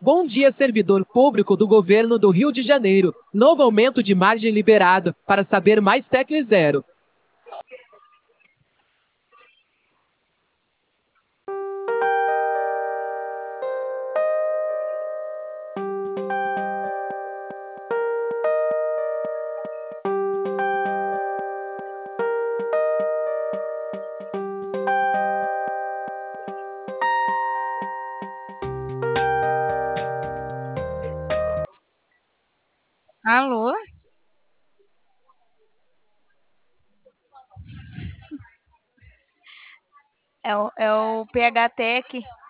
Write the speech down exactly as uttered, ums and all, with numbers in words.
Bom dia, servidor público do governo do Rio de Janeiro. Novo aumento de margem liberado. Para saber mais, tecle zero. Alô? É o, é o P H Tech.